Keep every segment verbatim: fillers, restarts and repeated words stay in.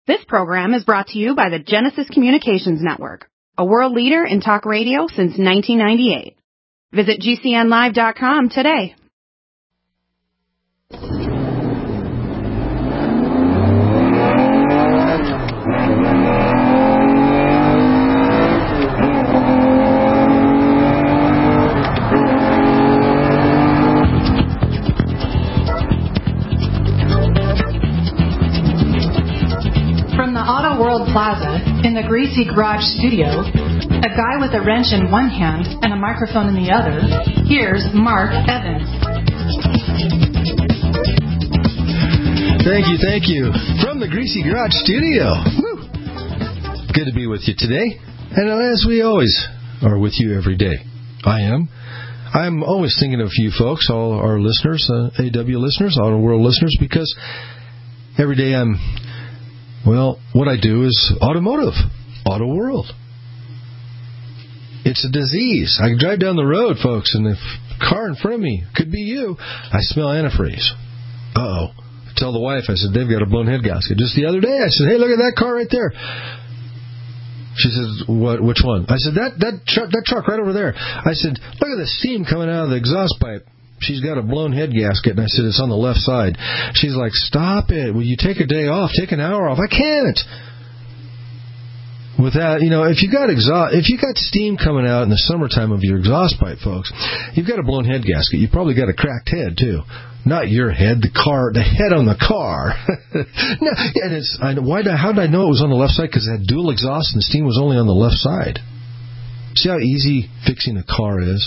This program is brought to you by the Genesis Communications Network, a world leader in talk radio since nineteen ninety-eight. Visit G C N live dot com today. Auto World Plaza, in the Greasy Garage studio, a guy with a wrench in one hand and a microphone in the other, here's Mark Evans. Thank you, thank you. From the Greasy Garage studio. Woo. Good to be with you today. And as we always are with you every day, I am. I'm always thinking of you folks, all our listeners, uh, A W listeners, Auto World listeners, because every day I'm... Well, what I do is automotive, Auto World. It's a disease. I drive down the road, folks, and the car in front of me could be you. I smell antifreeze. Uh-oh. I tell the wife, I said, they've got a blown head gasket. Just the other day, I said, hey, look at that car right there. She says, "What? Which one?" I said, that that truck, that truck right over there. I said, look at the steam coming out of the exhaust pipe. She's got a blown head gasket, and I said, it's on the left side. She's like, stop it. Will you take a day off? Take an hour off. I can't. With that, you know, if you got exhaust, if you got steam coming out in the summertime of your exhaust pipe, folks, you've got a blown head gasket. You probably got a cracked head, too. Not your head, the car, the head on the car. No, and it's, I, why did I, how did I know it was on the left side? Because it had dual exhaust, and the steam was only on the left side. See how easy fixing a car is?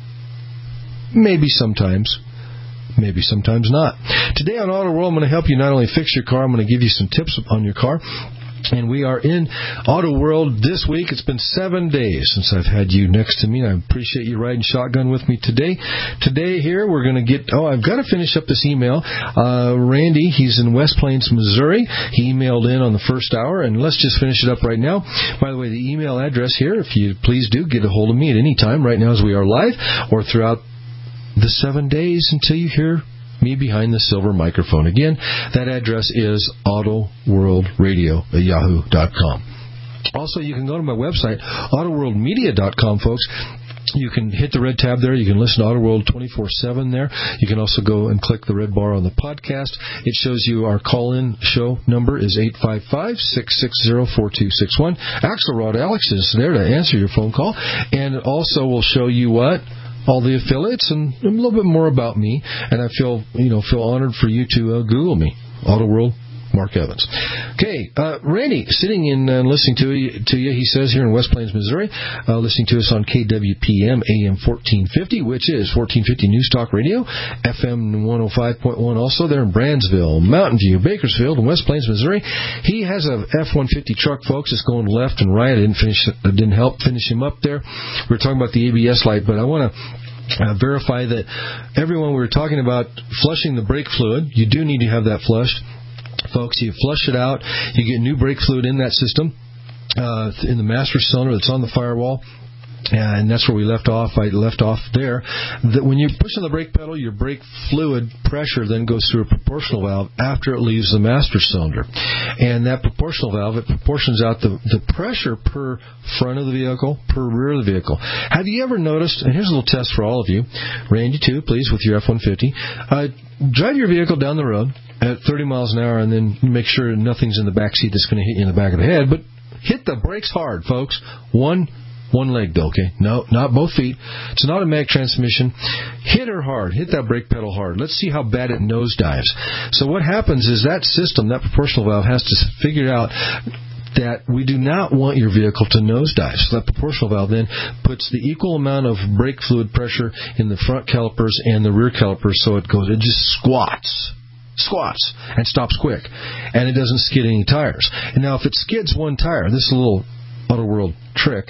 Maybe sometimes. Maybe sometimes not. Today on Auto World, I'm going to help you not only fix your car, I'm going to give you some tips on your car. And we are in Auto World this week. It's been seven days since I've had you next to me. I appreciate you riding shotgun with me today. Today here, we're going to get... Oh, I've got to finish up this email. Uh, Randy, he's in West Plains, Missouri. He emailed in on the first hour, and let's just finish it up right now. By the way, the email address here, if you please do, get a hold of me at any time right now as we are live, or throughout the seven days until you hear me behind the silver microphone. Again, that address is auto world radio at yahoo dot com. Also, you can go to my website, auto world media dot com, folks. You can hit the red tab there. You can listen to AutoWorld twenty-four seven there. You can also go and click the red bar on the podcast. It shows you our call-in show number is eight five five, six six zero, four two six one. Axelrod Alex is there to answer your phone call. And it also will show you what? All the affiliates and a little bit more about me, and I feel you know feel honored for you to uh, Google me, Auto World Mark Evans. Okay, uh, Randy, sitting in and uh, listening to you, to you, he says here in West Plains, Missouri, uh, listening to us on K W P M A M fourteen fifty, which is fourteen fifty News Talk Radio, F M one oh five point one. Also there in Brandsville, Mountain View, Bakersfield, and West Plains, Missouri. He has a F one fifty truck, folks. It's going left and right. I didn't finish, I didn't help finish him up there. We were talking about the A B S light, but I want to Uh, verify that everyone, we were talking about flushing the brake fluid. You do need to have that flushed. Folks, you flush it out. You get new brake fluid in that system, uh, in the master cylinder that's on the firewall. And that's where we left off. I left off there. That when you push on the brake pedal, your brake fluid pressure then goes through a proportional valve after it leaves the master cylinder. And that proportional valve, it proportions out the, the pressure per front of the vehicle, per rear of the vehicle. Have you ever noticed, and here's a little test for all of you, Randy too, please, with your F one fifty, uh, drive your vehicle down the road at thirty miles an hour and then make sure nothing's in the back seat that's going to hit you in the back of the head, but hit the brakes hard, folks. One One leg, though, okay? No, not both feet. It's an automatic transmission. Hit her hard. Hit that brake pedal hard. Let's see how bad it nosedives. So what happens is that system, that proportional valve, has to figure out that we do not want your vehicle to nosedive. So that proportional valve then puts the equal amount of brake fluid pressure in the front calipers and the rear calipers, so it goes, it just squats. Squats and stops quick. And it doesn't skid any tires. And now if it skids one tire, this is a little Auto World trick.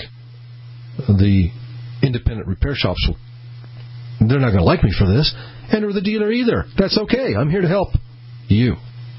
The independent repair shops, they're not going to like me for this, and or the dealer either. That's okay. I'm here to help you.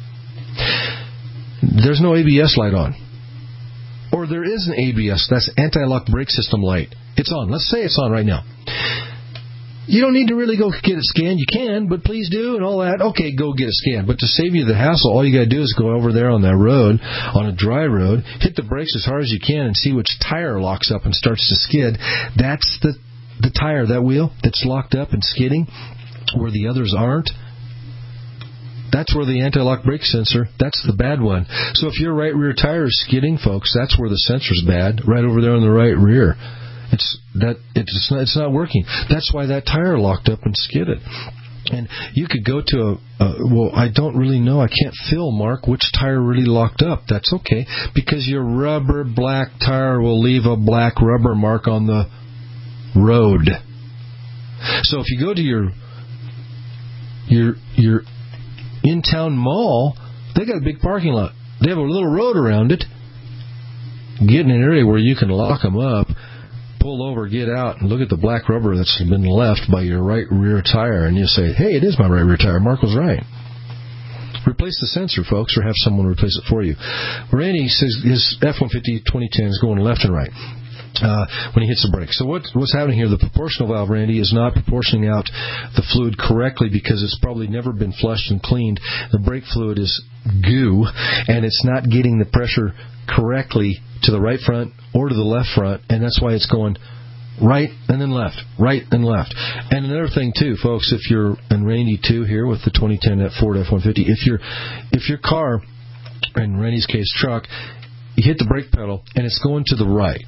There's no A B S light on. Or there is an A B S. That's anti-lock brake system light. It's on. Let's say it's on right now. You don't need to really go get it scanned. You can, but please do and all that. Okay, go get it scanned. But to save you the hassle, all you got to do is go over there on that road, on a dry road, hit the brakes as hard as you can and see which tire locks up and starts to skid. That's the, the tire, that wheel that's locked up and skidding where the others aren't. That's where the anti-lock brake sensor, that's the bad one. So if your right rear tire is skidding, folks, that's where the sensor's bad, right over there on the right rear. It's that it's not, it's not working. That's why that tire locked up and skidded. And you could go to a, a, well, I don't really know. I can't feel, Mark, which tire really locked up. That's okay, because your rubber black tire will leave a black rubber mark on the road. So if you go to your your your in-town mall, they got a big parking lot. They have a little road around it. Get in an area where you can lock them up, pull over, get out, and look at the black rubber that's been left by your right rear tire, and you say, hey, it is my right rear tire. Mark was right. Replace the sensor, folks, or have someone replace it for you. Randy says his F one fifty twenty ten is going left and right uh, when he hits the brake. So what, what's happening here, the proportional valve, Randy, is not proportioning out the fluid correctly because it's probably never been flushed and cleaned. The brake fluid is goo, and it's not getting the pressure correctly to the right front or to the left front, and that's why it's going right and then left, right and left. And another thing too, folks, if you're, and Randy too here with the twenty ten Ford F one fifty, if your if your car, in Randy's case truck, you hit the brake pedal and it's going to the right,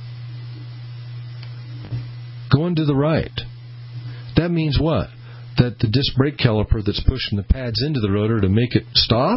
going to the right, that means what? That the disc brake caliper that's pushing the pads into the rotor to make it stop,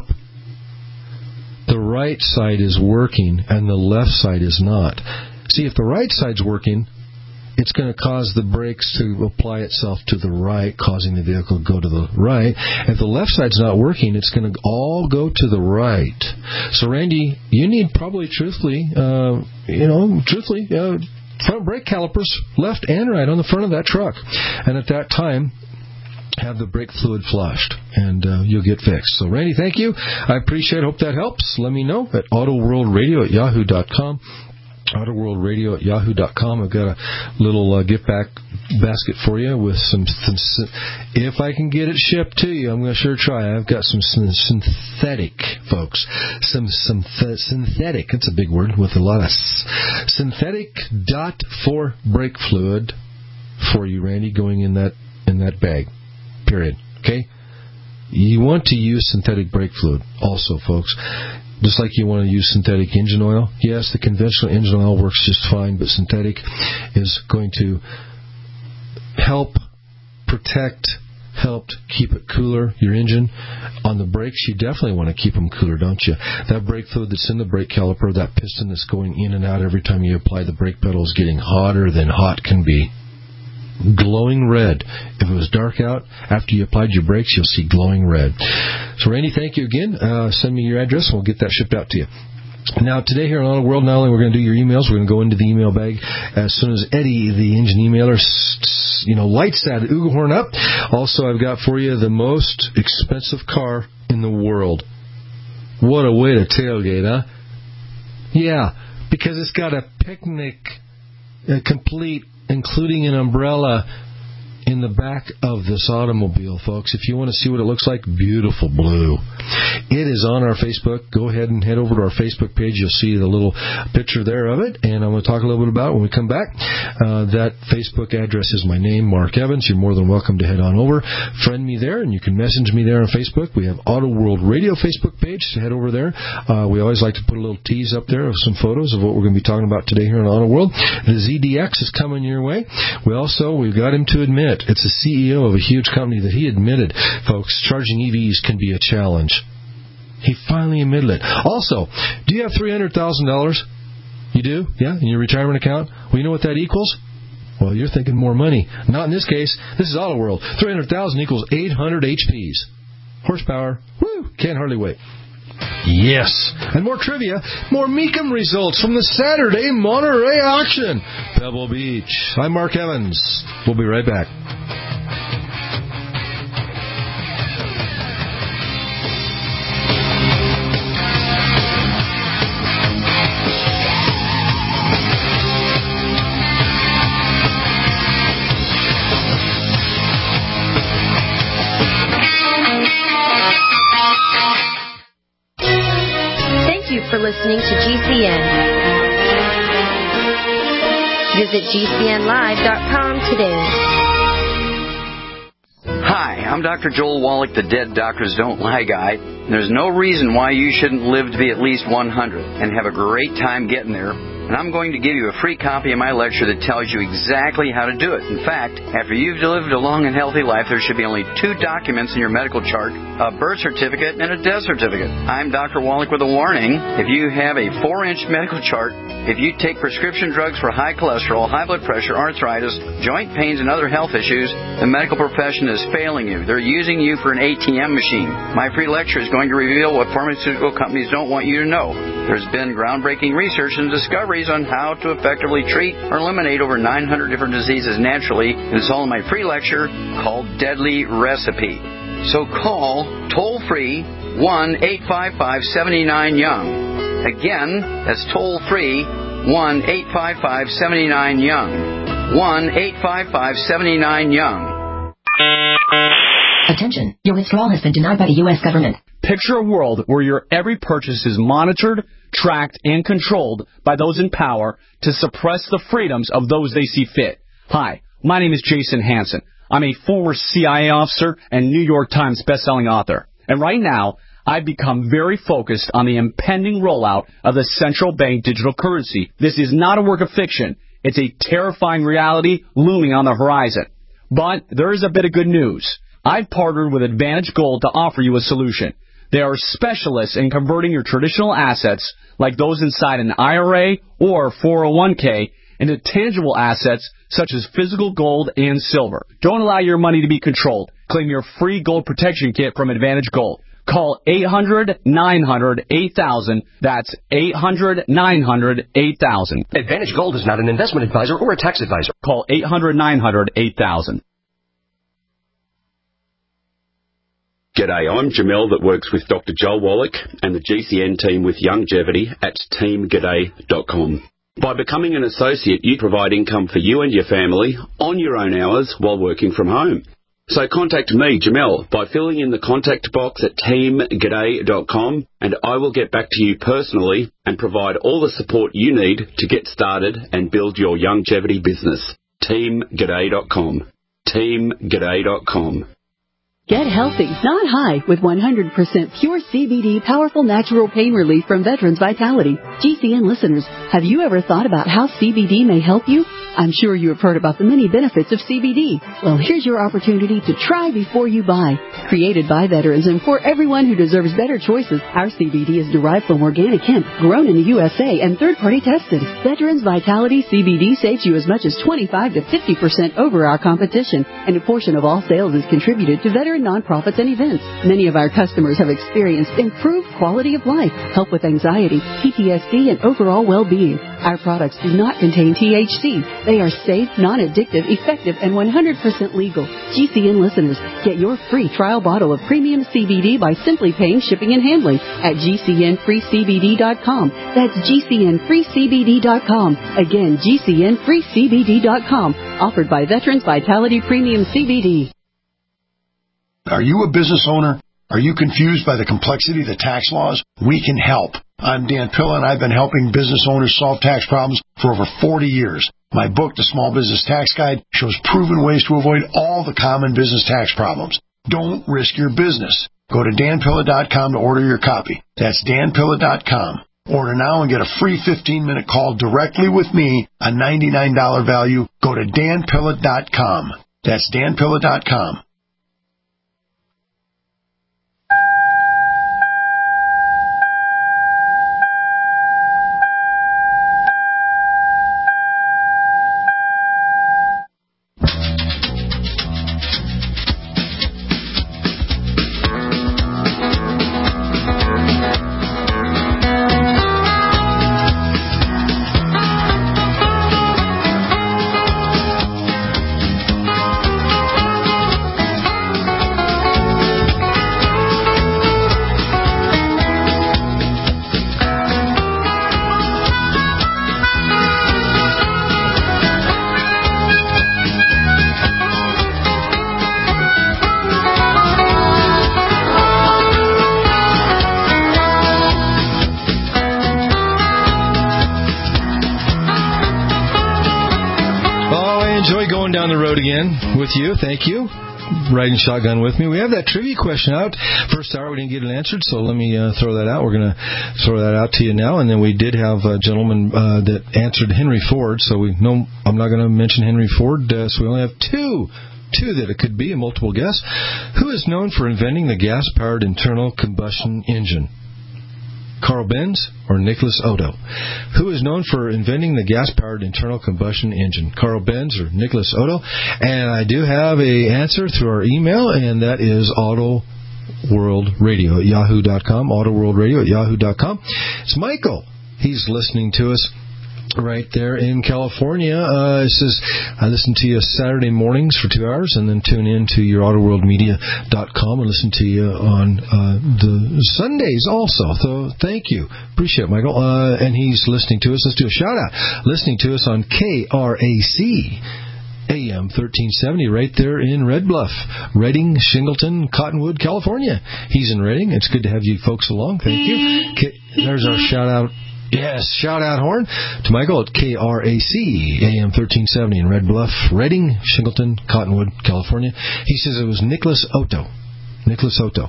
the right side is working and the left side is not. See, if the right side's working, it's going to cause the brakes to apply itself to the right, causing the vehicle to go to the right. If the left side's not working, it's going to all go to the right. So, Randy, you need probably, truthfully, uh, you know, truthfully, uh, front brake calipers, left and right, on the front of that truck. And at that time, have the brake fluid flushed, and uh, you'll get fixed. So, Randy, thank you. I appreciate it. Hope that helps. Let me know at autoworldradio at yahoo dot com. autoworldradio at yahoo dot com. I've got a little uh, gift back basket for you with some, some, if I can get it shipped to you, I'm going to sure try. I've got some synthetic, folks. Some, some synthetic, that's a big word with a lot of s. Synthetic dot four brake fluid for you, Randy, going in that in that bag. Period. Okay? You want to use synthetic brake fluid also, folks. Just like you want to use synthetic engine oil. Yes, the conventional engine oil works just fine, but synthetic is going to help protect, help keep it cooler, your engine. On the brakes, you definitely want to keep them cooler, don't you? That brake fluid that's in the brake caliper, that piston that's going in and out every time you apply the brake pedal is getting hotter than hot can be. Glowing red. If it was dark out, after you applied your brakes, you'll see glowing red. So, Randy, thank you again. Uh, send me your address, and we'll get that shipped out to you. Now, today here on Auto World, not only we're going to do your emails, we're going to go into the email bag as soon as Eddie, the engine emailer, you know, lights that Ugelhorn up. Also, I've got for you the most expensive car in the world. What a way to tailgate, huh? Yeah, because it's got a picnic, a complete, including an umbrella in the back of this automobile, folks. If you want to see what it looks like, beautiful blue. It is on our Facebook. Go ahead and head over to our Facebook page. You'll see the little picture there of it, and I'm going to talk a little bit about it when we come back. Uh, that Facebook address is my name, Mark Evans. You're more than welcome to head on over. Friend me there, and you can message me there on Facebook. We have Auto World Radio Facebook page, so head over there. Uh, we always like to put a little tease up there of some photos of what we're going to be talking about today here on Auto World. The Z D X is coming your way. We also, we've got him to admit, it's a C E O of a huge company that he admitted, folks, charging E Vs can be a challenge. He finally admitted it. Also, do you have three hundred thousand dollars? You do? Yeah? In your retirement account? Well, you know what that equals? Well, you're thinking more money. Not in this case. This is Auto World. three hundred thousand equals eight hundred H Ps. Horsepower. Woo! Can't hardly wait. Yes. And more trivia, more Mecum results from the Saturday Monterey auction. Pebble Beach. I'm Mark Evans. We'll be right back. you for listening to G C N. Visit G C N live dot com today. Hi, I'm Doctor Joel Wallach, the Dead Doctors Don't Lie guy. There's no reason why you shouldn't live to be at least one hundred and have a great time getting there. And I'm going to give you a free copy of my lecture that tells you exactly how to do it. In fact, after you've lived a long and healthy life, there should be only two documents in your medical chart, a birth certificate and a death certificate. I'm Doctor Wallach with a warning. If you have a four-inch medical chart, if you take prescription drugs for high cholesterol, high blood pressure, arthritis, joint pains, and other health issues, the medical profession is failing you. They're using you for an A T M machine. My free lecture is going to reveal what pharmaceutical companies don't want you to know. There's been groundbreaking research and discoveries on how to effectively treat or eliminate over nine hundred different diseases naturally. It's all in my free lecture called Deadly Recipe. So call toll-free one eight five five, seven nine, young. Again, that's toll-free one eight five five, seven nine, young. one eight five five, seven nine, young. Attention, your withdrawal has been denied by the U S government. Picture a world where your every purchase is monitored, tracked, and controlled by those in power to suppress the freedoms of those they see fit. Hi, my name is Jason Hansen. I'm a former C I A officer and New York Times bestselling author. And right now, I've become very focused on the impending rollout of the central bank digital currency. This is not a work of fiction. It's a terrifying reality looming on the horizon. But there is a bit of good news. I've partnered with Advantage Gold to offer you a solution. They are specialists in converting your traditional assets, like those inside an I R A or four oh one k, into tangible assets such as physical gold and silver. Don't allow your money to be controlled. Claim your free gold protection kit from Advantage Gold. Call eight hundred, nine hundred, eight thousand. That's eight hundred, nine hundred, eight thousand. Advantage Gold is not an investment advisor or a tax advisor. Call eight hundred, nine hundred, eight thousand. G'day, I'm Jamel that works with Doctor Joel Wallach and the G C N team with Longevity at team g'day dot com. By becoming an associate, you provide income for you and your family on your own hours while working from home. So contact me, Jamel, by filling in the contact box at team g'day dot com, and I will get back to you personally and provide all the support you need to get started and build your longevity business. team g'day dot com. team g'day dot com. Get healthy, not high, with one hundred percent pure C B D powerful natural pain relief from Veterans Vitality. G C N listeners, have you ever thought about how C B D may help you? I'm sure you have heard about the many benefits of C B D. Well, here's your opportunity to try before you buy. Created by veterans and for everyone who deserves better choices, our C B D is derived from organic hemp, grown in the U S A, and third-party tested. Veterans Vitality C B D saves you as much as twenty-five to fifty percent over our competition, and a portion of all sales is contributed to veteran nonprofits and events. Many of our customers have experienced improved quality of life, help with anxiety, P T S D, and overall well-being. Our products do not contain T H C. They are safe, non-addictive, effective, and one hundred percent legal. G C N listeners, get your free trial bottle of premium C B D by simply paying shipping and handling at G C N free C B D dot com. That's G C N free C B D dot com. Again, G C N free C B D dot com. Offered by Veterans Vitality Premium C B D. Are you a business owner? Are you confused by the complexity of the tax laws? We can help. I'm Dan Pilla, and I've been helping business owners solve tax problems for over forty years. My book, The Small Business Tax Guide, shows proven ways to avoid all the common business tax problems. Don't risk your business. Go to Dan Pilla dot com to order your copy. That's Dan Pilla dot com. Order now and get a free fifteen-minute call directly with me, a ninety-nine dollars value. Go to Dan Pilla dot com. That's Dan Pilla dot com. going down the road again with you. Thank you. Riding shotgun with me. We have that trivia question out. First hour we didn't get it answered, so let me uh, throw that out. We're going to throw that out to you now. And then we did have a gentleman uh, that answered Henry Ford, so we know I'm not going to mention Henry Ford, uh, so we only have two. Two that it could be, a multiple guess. Who is known for inventing the gas-powered internal combustion engine? Carl Benz or Nicholas Otto? Who is known for inventing the gas-powered internal combustion engine? Carl Benz or Nicholas Otto? And I do have a answer through our email, and that is Auto World Radio at yahoo dot com. Auto World Radio at yahoo dot com. It's Michael. He's listening to us right there in California. Uh, it says, I listen to you Saturday mornings for two hours and then tune in to your auto world media dot com and listen to you on uh, the Sundays also. So thank you. Appreciate it, Michael. Uh, and he's listening to us. Let's do a shout out. Listening to us on K R A C A M thirteen seventy right there in Red Bluff, Redding, Shingleton, Cottonwood, California. He's in Redding. It's good to have you folks along. Thank you. K- There's our shout out. Yes, shout-out horn to Michael at K R A C A M thirteen seventy in Red Bluff, Redding, Shingleton, Cottonwood, California. He says it was Nicholas Otto. Nicholas Otto.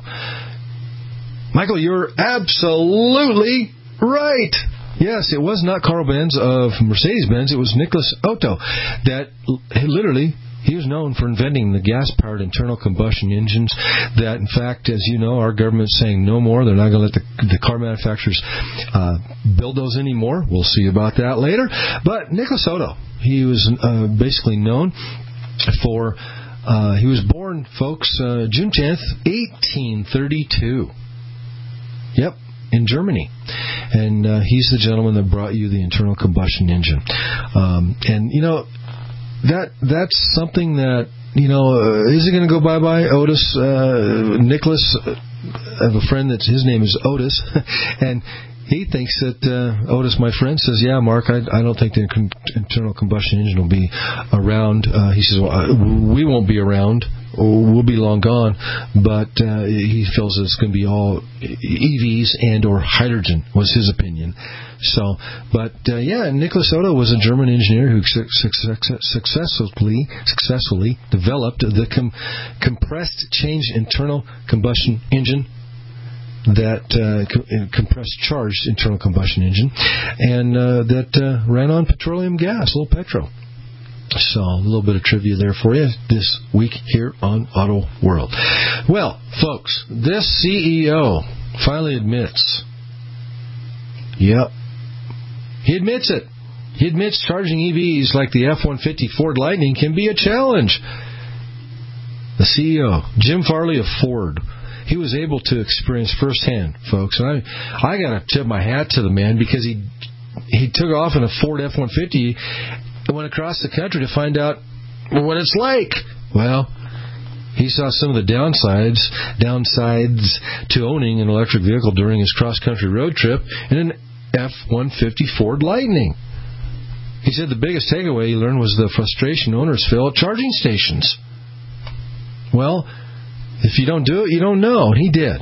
Michael, you're absolutely right. Yes, it was not Carl Benz of Mercedes-Benz. It was Nicholas Otto that literally... He was known for inventing the gas-powered internal combustion engines that, in fact, as you know, our government's saying no more. They're not going to let the, the car manufacturers uh, build those anymore. We'll see about that later. But Nicholas Otto, he was uh, basically known for, uh, he was born, folks, uh, June tenth, eighteen thirty-two. Yep. In Germany. And uh, he's the gentleman that brought you the internal combustion engine. Um, and, you know, That that's something that, you know, uh, is it going to go bye-bye? Otis, uh, Nicholas, uh, I have a friend that his name is Otis, and he thinks that, uh, Otis, my friend, says, yeah, Mark, I, I don't think the con- internal combustion engine will be around. Uh, he says, well, uh, we won't be around. We'll be long gone, but uh, he feels that it's going to be all E Vs and or hydrogen, was his opinion. So, but uh, yeah, Nicholas Otto was a German engineer who su- success- successfully successfully developed the com- compressed change internal combustion engine, that uh, co- compressed charged internal combustion engine, and uh, that uh, ran on petroleum gas, a little petrol. So, a little bit of trivia there for you this week here on Auto World. Well, folks, this C E O finally admits, yep, he admits it. He admits charging E Vs like the F one fifty Ford Lightning can be a challenge. The C E O, Jim Farley of Ford, he was able to experience firsthand, folks. And I, I got to tip my hat to the man because he he took off in a Ford F one fifty and went across the country to find out what it's like. Well, he saw some of the downsides downsides to owning an electric vehicle during his cross-country road trip in an F one fifty Ford Lightning. He said the biggest takeaway he learned was the frustration owners feel at charging stations. Well, if you don't do it, you don't know. And he did.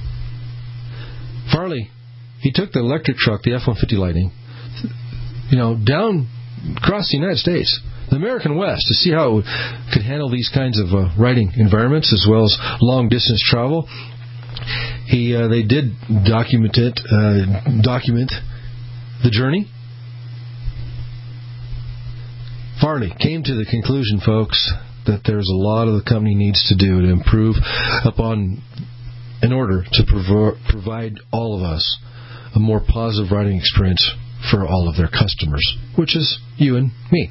Farley, he took the electric truck, the F one fifty Lightning, you know, down across the United States, the American West, to see how it could handle these kinds of uh, riding environments as well as long-distance travel. He, uh, they did document it, uh, document the journey. Farley came to the conclusion, folks, that there's a lot of the company needs to do to improve upon, in order to provo- provide all of us a more positive riding experience for all of their customers, which is you and me.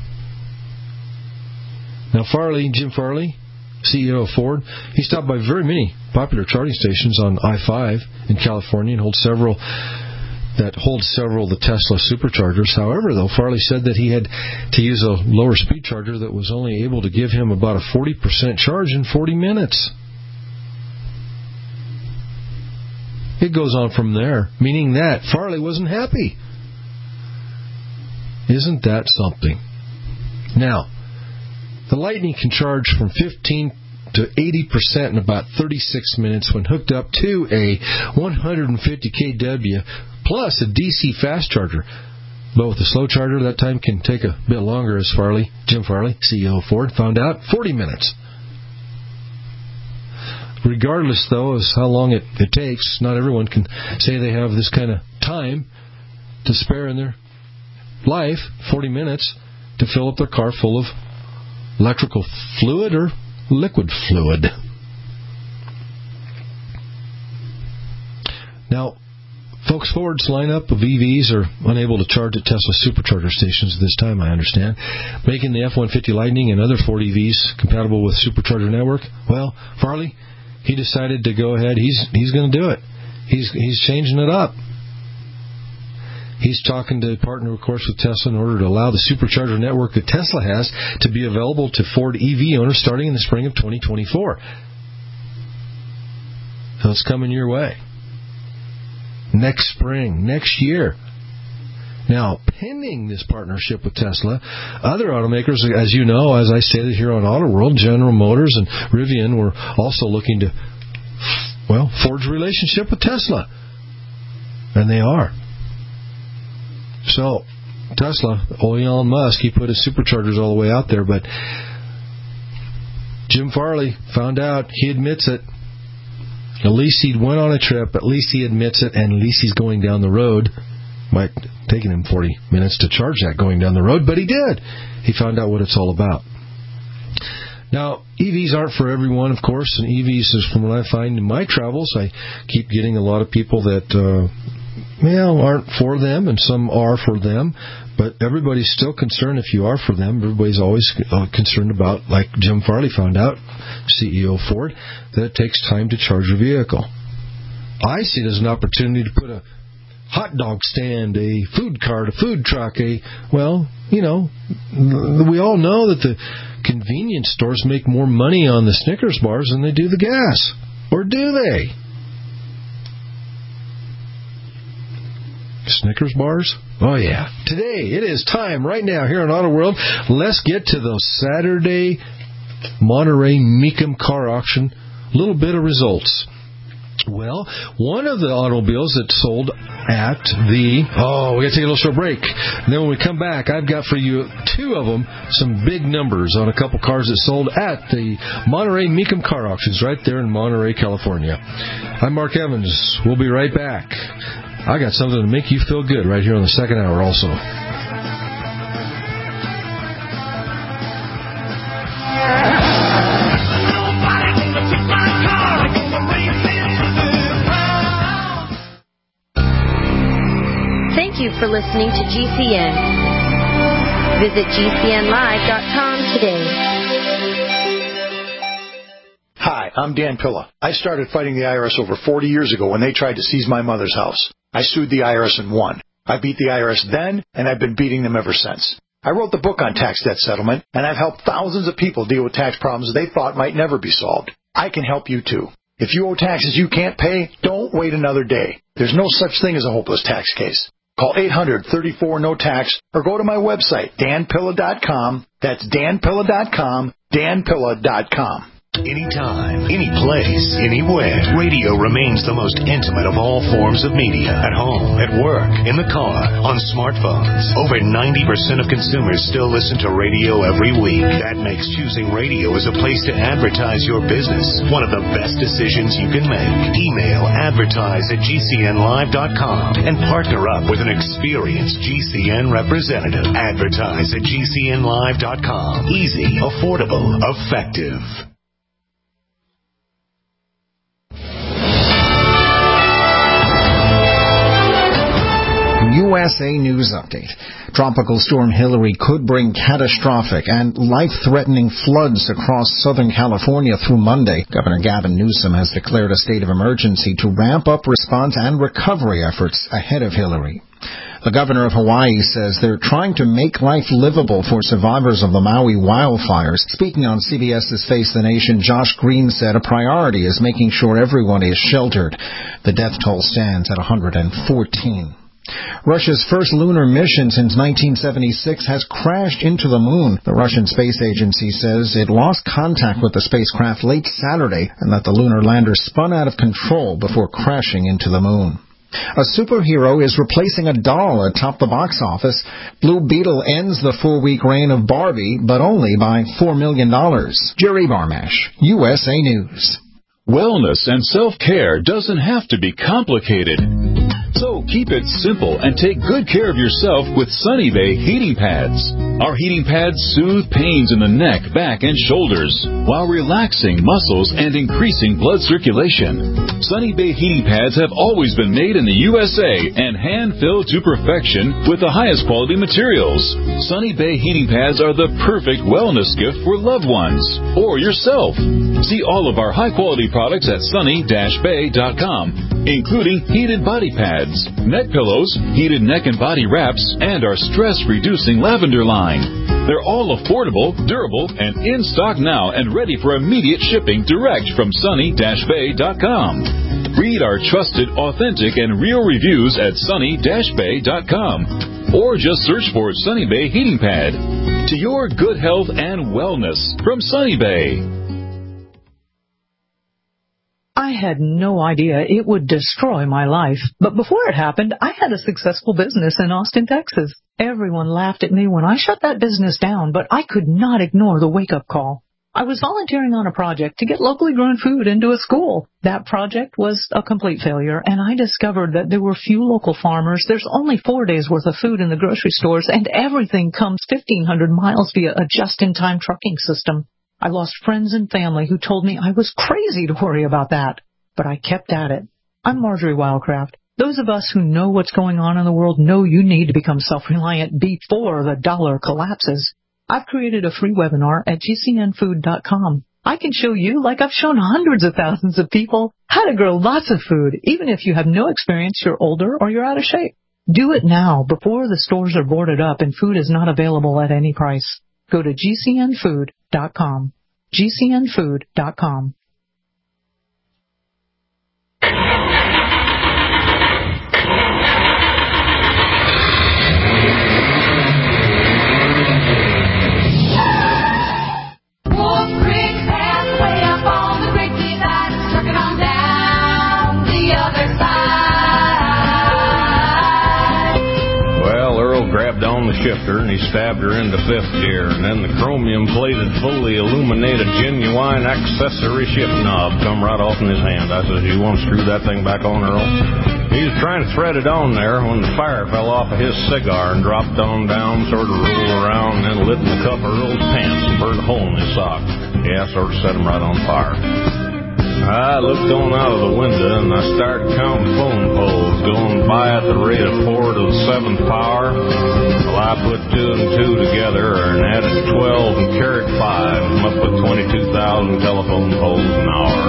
Now, Farley, Jim Farley, C E O of Ford, he stopped by very many popular charging stations on I five in California and holds several that hold several of the Tesla superchargers. However, though, Farley said that he had to use a lower speed charger that was only able to give him about a forty percent charge in forty minutes. It goes on from there, meaning that Farley wasn't happy. Isn't that something? Now, the Lightning can charge from fifteen to eighty percent in about thirty-six minutes when hooked up to a one hundred fifty kilowatt plus a D C fast charger. But with the slow charger, that time can take a bit longer, as Farley, Jim Farley, C E O of Ford, found out, forty minutes. Regardless, though, of how long it, it takes, not everyone can say they have this kind of time to spare in their life, forty minutes, to fill up their car full of electrical fluid or liquid fluid. Now, folks, Ford's lineup of E Vs are unable to charge at Tesla supercharger stations at this time, I understand. Making the F one fifty Lightning and other Ford E Vs compatible with supercharger network, well, Farley, he decided to go ahead. He's he's going to do it. He's he's changing it up. He's talking to partner, of course, with Tesla in order to allow the supercharger network that Tesla has to be available to Ford E V owners starting in the spring of twenty twenty-four. So it's coming your way. Next spring, next year. Now, pending this partnership with Tesla, other automakers, as you know, as I stated here on Auto World, General Motors and Rivian were also looking to, well, forge a relationship with Tesla. And they are. So, Tesla, old Elon Musk, he put his superchargers all the way out there, but Jim Farley found out, he admits it. At least he went on a trip, at least he admits it, and at least he's going down the road. Might have taken him forty minutes to charge that going down the road, but he did. He found out what it's all about. Now, E Vs aren't for everyone, of course, and E Vs, is from what I find in my travels, I keep getting a lot of people that, uh, well, aren't for them, and some are for them, but everybody's still concerned if you are for them. Everybody's always uh, concerned about, like Jim Farley found out, C E O of Ford, that it takes time to charge a vehicle. I see it as an opportunity to put a hot dog stand, a food cart, a food truck, a, well, you know, we all know that the convenience stores make more money on the Snickers bars than they do the gas. Or do they? Snickers bars? Oh, yeah. Today, it is time right now here on Auto World. Let's get to those Saturday Monterey Mecum car auction. A little bit of results. Well, one of the automobiles that sold at the... Oh, we got to take a little short break. And then when we come back, I've got for you two of them, some big numbers on a couple cars that sold at the Monterey Mecum car auctions right there in Monterey, California. I'm Mark Evans. We'll be right back. I got something to make you feel good right here on the second hour also. Thank you for listening to G C N. Visit G C N live dot com today. Hi, I'm Dan Pilla. I started fighting the I R S over forty years ago when they tried to seize my mother's house. I sued the I R S and won. I beat the I R S then, and I've been beating them ever since. I wrote the book on tax debt settlement, and I've helped thousands of people deal with tax problems they thought might never be solved. I can help you, too. If you owe taxes you can't pay, don't wait another day. There's no such thing as a hopeless tax case. Call eight hundred, thirty-four, no tax or go to my website, dan pilla dot com. That's dan pilla dot com, dan pilla dot com. Anytime, any place, anywhere. Radio remains the most intimate of all forms of media. At home, at work, in the car, on smartphones. Over ninety percent of consumers still listen to radio every week. That makes choosing radio as a place to advertise your business one of the best decisions you can make. Email advertise at G C N live dot com and partner up with an experienced G C N representative. Advertise at G C N live dot com. Easy, affordable, effective. U S A News Update. Tropical Storm Hilary could bring catastrophic and life-threatening floods across Southern California through Monday. Governor Gavin Newsom has declared a state of emergency to ramp up response and recovery efforts ahead of Hilary. The governor of Hawaii says they're trying to make life livable for survivors of the Maui wildfires. Speaking on CBS's Face the Nation, Josh Green said a priority is making sure everyone is sheltered. The death toll stands at one hundred fourteen. Russia's first lunar mission since nineteen seventy-six has crashed into the moon. The Russian Space Agency says it lost contact with the spacecraft late Saturday and that the lunar lander spun out of control before crashing into the moon. A superhero is replacing a doll atop the box office. Blue Beetle ends the four-week reign of Barbie, but only by four million dollars. Jerry Barmash, U S A News. Wellness and self-care doesn't have to be complicated. So keep it simple and take good care of yourself with Sunny Bay heating pads. Our heating pads soothe pains in the neck, back, and shoulders while relaxing muscles and increasing blood circulation. Sunny Bay heating pads have always been made in the U S A and hand-filled to perfection with the highest quality materials. Sunny Bay heating pads are the perfect wellness gift for loved ones or yourself. See all of our high-quality products at sunny dash bay dot com, including heated body pads, neck pillows, heated neck and body wraps, and our stress-reducing lavender line. They're all affordable, durable, and in stock now and ready for immediate shipping direct from sunny dash bay dot com. Read our trusted, authentic, and real reviews at sunny dash bay dot com, or just search for Sunny Bay Heating Pad. To your good health and wellness from Sunny Bay. I had no idea it would destroy my life, but before it happened, I had a successful business in Austin, Texas. Everyone laughed at me when I shut that business down, but I could not ignore the wake-up call. I was volunteering on a project to get locally grown food into a school. That project was a complete failure, and I discovered that there were few local farmers, there's only four days' worth of food in the grocery stores, and everything comes fifteen hundred miles via a just-in-time trucking system. I lost friends and family who told me I was crazy to worry about that, but I kept at it. I'm Marjorie Wildcraft. Those of us who know what's going on in the world know you need to become self-reliant before the dollar collapses. I've created a free webinar at G C N food dot com. I can show you, like I've shown hundreds of thousands of people, how to grow lots of food, even if you have no experience, you're older, or you're out of shape. Do it now before the stores are boarded up and food is not available at any price. Go to G C N food dot com. G C N food dot com. Grabbed on the shifter and he stabbed her into fifth gear, and then the chromium-plated, fully illuminated, genuine accessory shift knob come right off in his hand. I says, "You want to screw that thing back on, Earl?" He was trying to thread it on there when the fire fell off of his cigar and dropped on down, sort of rolled around, and then lit in the cuff of Earl's pants and burned a hole in his sock. Yeah, sort of set him right on fire. I looked on out of the window and I started counting phone poles going by at the rate of four to the seventh power. Well, I put two and two together and added twelve and carried five. I'm up with twenty-two thousand telephone poles an hour.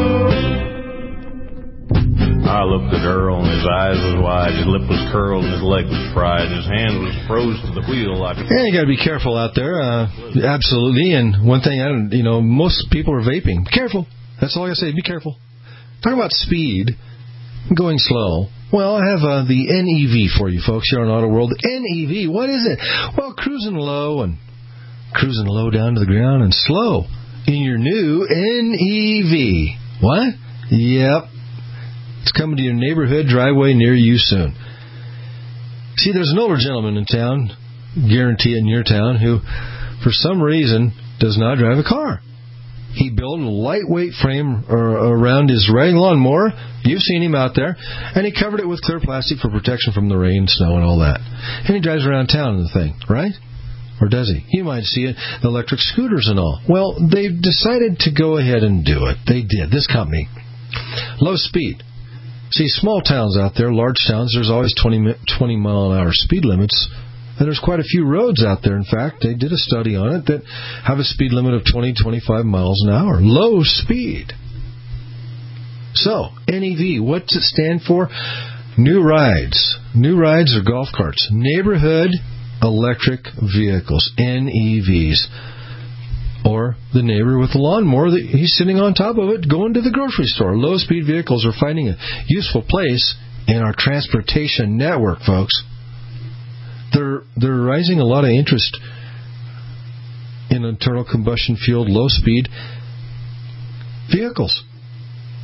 I looked at Earl and his eyes was wide, his lip was curled and his leg was fried. His hand was froze to the wheel. Like yeah, you got to be careful out there. Uh, absolutely. And one thing, I don't, you know, most people are vaping. Be careful. That's all I say. Be careful. Talk about speed, going slow. Well, I have uh, the N E V for you folks here on Auto World. N E V, what is it? Well, cruising low and cruising low down to the ground and slow in your new N E V. What? Yep. It's coming to your neighborhood driveway near you soon. See, there's an older gentleman in town, guarantee in your town, who, for some reason, does not drive a car. He built a lightweight frame around his riding lawnmower. You've seen him out there. And he covered it with clear plastic for protection from the rain, snow, and all that. And he drives around town in the thing, right? Or does he? You might see it, the electric scooters and all. Well, they've decided to go ahead and do it. They did. This company. Low speed. See, small towns out there, large towns, there's always twenty, twenty mile an hour speed limits. And there's quite a few roads out there, in fact, they did a study on it, that have a speed limit of twenty, twenty-five miles an hour. Low speed. So, N E V, what's it stand for? New rides. New rides are golf carts. Neighborhood electric vehicles, N E Vs. Or the neighbor with the lawnmower, that he's sitting on top of it going to the grocery store. Low-speed vehicles are finding a useful place in our transportation network, folks. They're they're raising a lot of interest in internal combustion fueled low speed vehicles.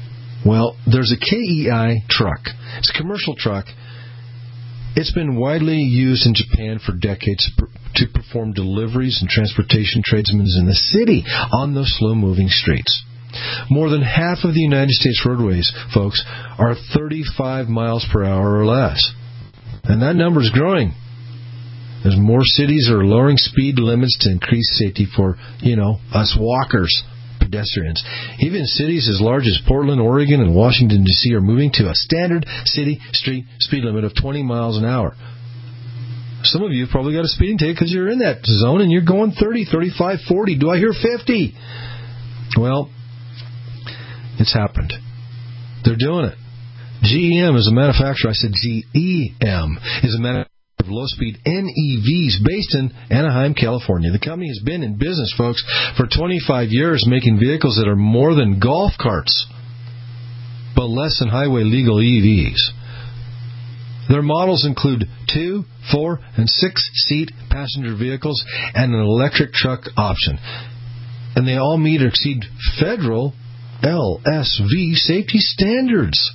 Well, there's a K E I truck. It's a commercial truck. It's been widely used in Japan for decades to perform deliveries and transportation tradesmen in the city on those slow-moving streets. More than half of the United States roadways, folks, are thirty-five miles per hour or less. And that number is growing as more cities are lowering speed limits to increase safety for, you know, us walkers, pedestrians. Even cities as large as Portland, Oregon, and Washington, D C are moving to a standard city street speed limit of twenty miles an hour. Some of you have probably got a speeding ticket because you're in that zone and you're going thirty, thirty-five, forty. Do I hear fifty? Well, it's happened. They're doing it. G E M is a manufacturer. I said G E M is a manufacturer of low-speed N E Vs based in Anaheim, California. The company has been in business, folks, for twenty-five years, making vehicles that are more than golf carts, but less than highway legal E Vs. Their models include two, four, and six-seat passenger vehicles and an electric truck option. And they all meet or exceed federal L S V safety standards.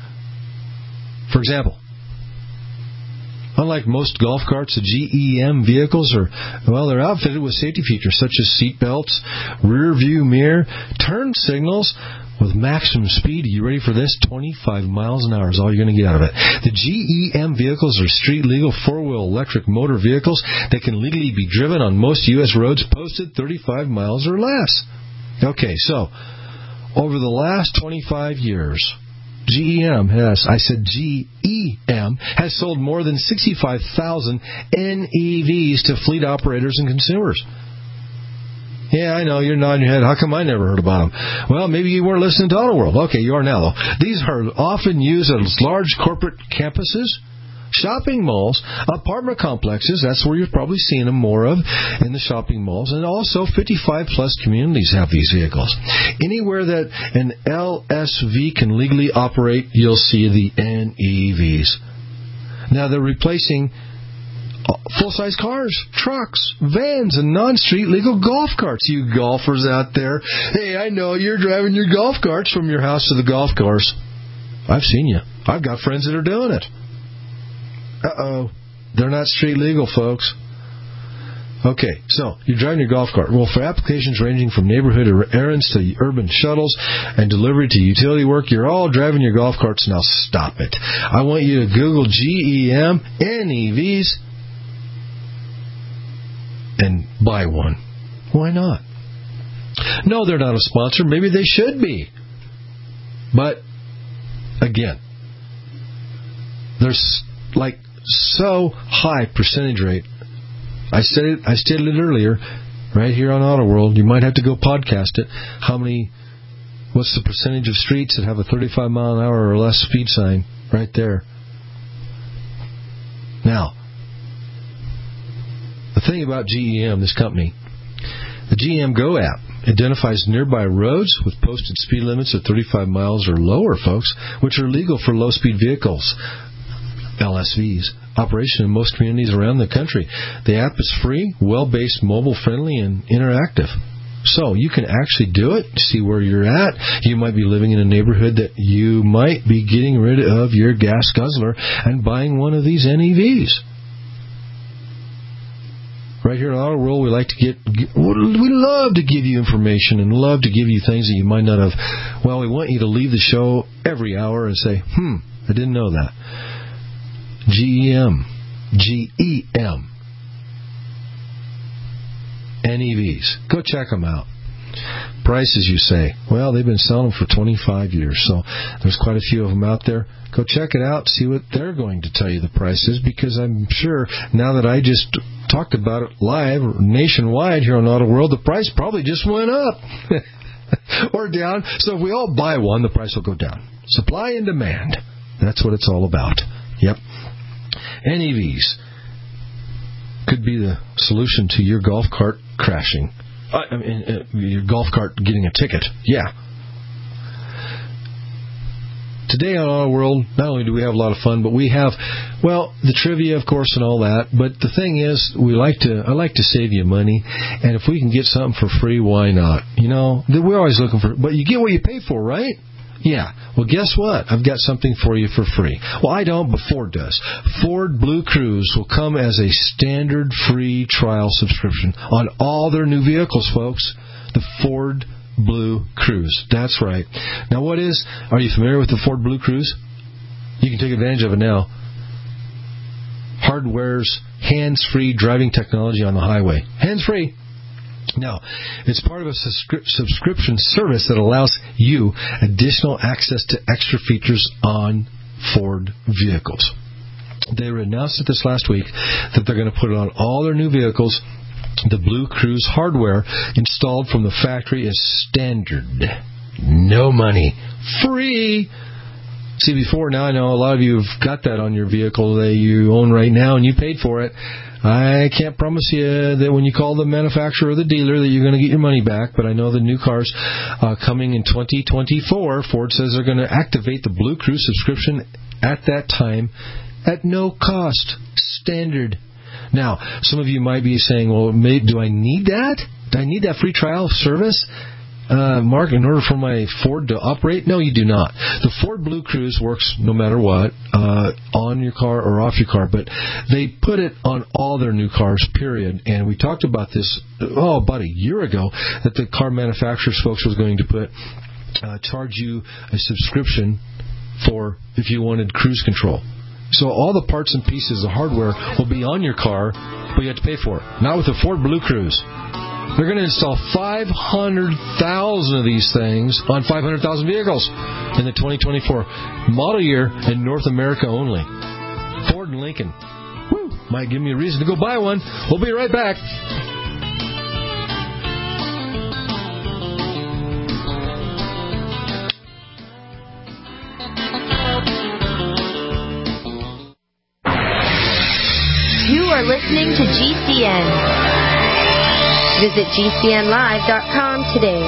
For example, unlike most golf carts, the G E M vehicles are, well, they're outfitted with safety features such as seat belts, rear view mirror, turn signals with maximum speed. Are you ready for this? twenty-five miles an hour is all you're going to get out of it. The G E M vehicles are street-legal four-wheel electric motor vehicles that can legally be driven on most U S roads posted thirty-five miles or less. Okay, so over the last twenty-five years, G E M has, I said G E M, has sold more than sixty-five thousand N E Vs to fleet operators and consumers. Yeah, I know, you're nodding your head. How come I never heard about them? Well, maybe you weren't listening to Auto World. Okay, you are now, though. These are often used at large corporate campuses, shopping malls, apartment complexes. That's where you're probably seeing them more of in the shopping malls. And also fifty-five plus communities have these vehicles. Anywhere that an L S V can legally operate, you'll see the N E Vs. Now, they're replacing full-size cars, trucks, vans, and non-street legal golf carts. You golfers out there, hey, I know you're driving your golf carts from your house to the golf course. I've seen you. I've got friends that are doing it. Uh-oh. They're not street legal, folks. Okay, so you're driving your golf cart. Well, for applications ranging from neighborhood errands to urban shuttles and delivery to utility work, you're all driving your golf carts. Now stop it. I want you to Google G E M N E Vs and buy one. Why not? No, they're not a sponsor. Maybe they should be. But, again, there's like so high percentage rate. I said it, I stated it earlier, right here on Auto World. You might have to go podcast it. How many, what's the percentage of streets that have a thirty-five mile an hour or less speed sign right there? Now, the thing about G E M, this company, the G E M Go app identifies nearby roads with posted speed limits of thirty-five miles or lower, folks, which are legal for low-speed vehicles, L S Vs, operation in most communities around the country. The app is free, well-based, mobile-friendly, and interactive. So you can actually do it, see where you're at. You might be living in a neighborhood that you might be getting rid of your gas guzzler and buying one of these N E Vs. Right here at Auto World, we like to get, we love to give you information and love to give you things that you might not have. Well, we want you to leave the show every hour and say, hmm, I didn't know that. G E M. G E M. N E Vs. Go check them out. Prices, you say. Well, they've been selling them for twenty-five years, so there's quite a few of them out there. Go check it out, see what they're going to tell you the price is, because I'm sure now that I just talked about it live, nationwide here on Auto World, the price probably just went up or down. So if we all buy one, the price will go down. Supply and demand. That's what it's all about. Yep. N E Vs could be the solution to your golf cart crashing. I mean, uh, your golf cart getting a ticket. Yeah. Today on Auto World, not only do we have a lot of fun, but we have, well, the trivia, of course, and all that. But the thing is, we like to, I like to save you money, and if we can get something for free, why not? You know, we're always looking for, but you get what you pay for, right? Yeah. Well, guess what? I've got something for you for free. Well, I don't, but Ford does. Ford Blue Cruise will come as a standard free trial subscription on all their new vehicles, folks. The Ford Blue Cruise. That's right. Now, what is, are you familiar with the Ford Blue Cruise? You can take advantage of it now. Hardware's hands-free driving technology on the highway. Hands-free. Now, it's part of a subscription service that allows you additional access to extra features on Ford vehicles. They announced it this last week that they're going to put it on all their new vehicles. The Blue Cruise hardware installed from the factory is standard. No money. Free. See, before now, I know a lot of you have got that on your vehicle that you own right now, and you paid for it. I can't promise you that when you call the manufacturer or the dealer that you're going to get your money back, but I know the new cars uh, coming in twenty twenty-four, Ford says they're going to activate the Blue Cruise subscription at that time at no cost. Standard. Now, some of you might be saying, well, may, do I need that? Do I need that free trial service? Uh, Mark, in order for my Ford to operate? No, you do not. The Ford Blue Cruise works no matter what, uh, on your car or off your car, but they put it on all their new cars, period. And we talked about this, oh, about a year ago, that the car manufacturers folks was going to put, uh, charge you a subscription for if you wanted cruise control. So all the parts and pieces, the hardware, will be on your car, but you have to pay for it. Not with the Ford Blue Cruise. They're going to install five hundred thousand of these things on five hundred thousand vehicles in the twenty twenty-four model year in North America only. Ford and Lincoln. Woo, might give me a reason to go buy one. We'll be right back. You are listening to G C N. Visit G C N live dot com today.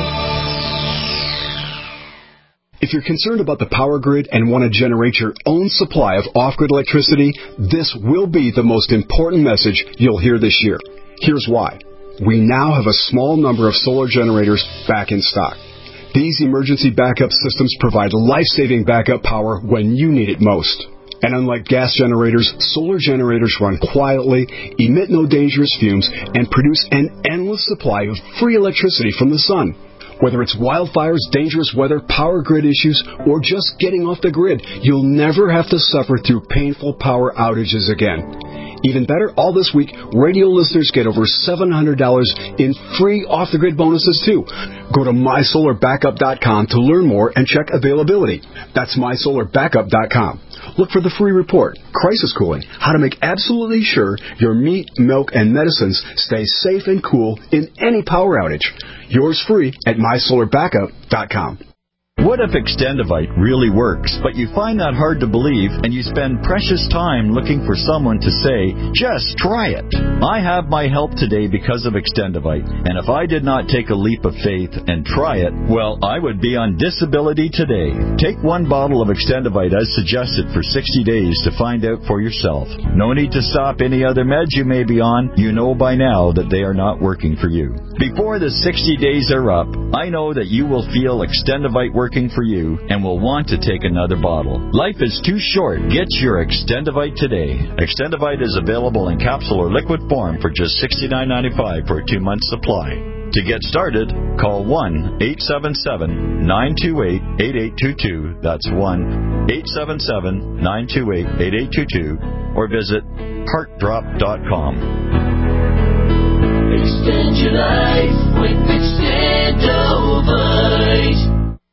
If you're concerned about the power grid and want to generate your own supply of off-grid electricity, this will be the most important message you'll hear this year. Here's why. We now have a small number of solar generators back in stock. These emergency backup systems provide life-saving backup power when you need it most. And unlike gas generators, solar generators run quietly, emit no dangerous fumes, and produce an endless supply of free electricity from the sun. Whether it's wildfires, dangerous weather, power grid issues, or just getting off the grid, you'll never have to suffer through painful power outages again. Even better, all this week, radio listeners get over seven hundred dollars in free off-the-grid bonuses, too. Go to my solar backup dot com to learn more and check availability. That's my solar backup dot com. Look for the free report, Crisis Cooling, how to make absolutely sure your meat, milk, and medicines stay safe and cool in any power outage. Yours free at my solar backup dot com. What if Extendivite really works, but you find that hard to believe and you spend precious time looking for someone to say, just try it? I have my help today because of Extendivite, and if I did not take a leap of faith and try it, well, I would be on disability today. Take one bottle of Extendivite as suggested for sixty days to find out for yourself. No need to stop any other meds you may be on. You know by now that they are not working for you. Before the sixty days are up, I know that you will feel Extendivite working for you and will want to take another bottle. Life is too short. Get your Extendivite today. Extendivite is available in capsule or liquid form for just sixty-nine ninety-five for a two-month supply. To get started, call one eight seven seven, nine two eight, eight eight two two. That's one eight seven seven, nine two eight, eight eight two two. Or visit heart drop dot com. Extend your life with Extendivite.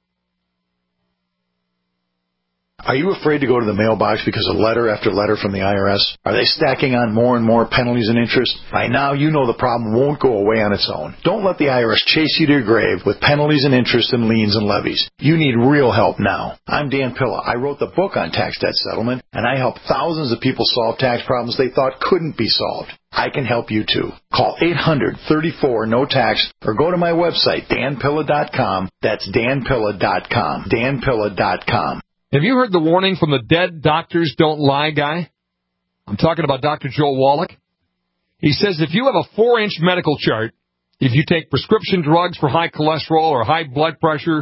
Are you afraid to go to the mailbox because of letter after letter from the I R S? Are they stacking on more and more penalties and interest? By now, you know the problem won't go away on its own. Don't let the I R S chase you to your grave with penalties and interest and liens and levies. You need real help now. I'm Dan Pilla. I wrote the book on tax debt settlement, and I help thousands of people solve tax problems they thought couldn't be solved. I can help you too. Call eight hundred, thirty-four, no tax or go to my website, dan pilla dot com. That's dan pilla dot com. dan pilla dot com. Have you heard the warning from the Dead Doctors Don't Lie guy? I'm talking about Doctor Joel Wallach. He says if you have a four-inch medical chart, if you take prescription drugs for high cholesterol or high blood pressure,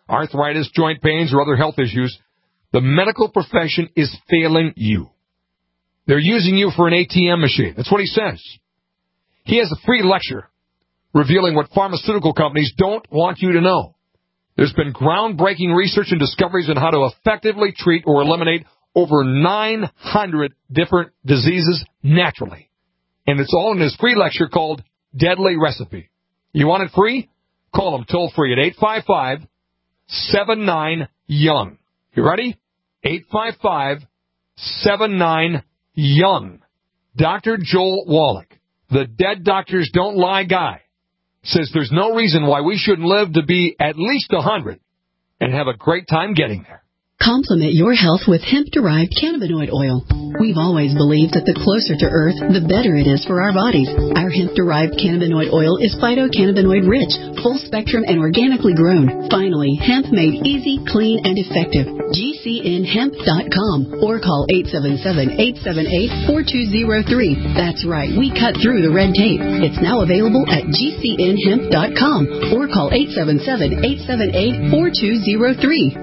arthritis, joint pains, or other health issues, the medical profession is failing you. They're using you for an A T M machine. That's what he says. He has a free lecture revealing what pharmaceutical companies don't want you to know. There's been groundbreaking research and discoveries on how to effectively treat or eliminate over nine hundred different diseases naturally. And it's all in his free lecture called Deadly Recipe. You want it free? Call him toll free at eight five five, seven nine, young. You ready? eight five five, seven nine, young. Doctor Joel Wallach, the Dead Doctors Don't Lie guy, says there's no reason why we shouldn't live to be at least one hundred and have a great time getting there. Complement your health with hemp-derived cannabinoid oil. We've always believed that the closer to Earth, the better it is for our bodies. Our hemp-derived cannabinoid oil is phytocannabinoid-rich, full-spectrum, and organically grown. Finally, hemp made easy, clean, and effective. G C N hemp dot com or call eight seven seven, eight seven eight, four two zero three. That's right, we cut through the red tape. It's now available at G C N hemp dot com or call eight seven seven, eight seven eight, four two zero three.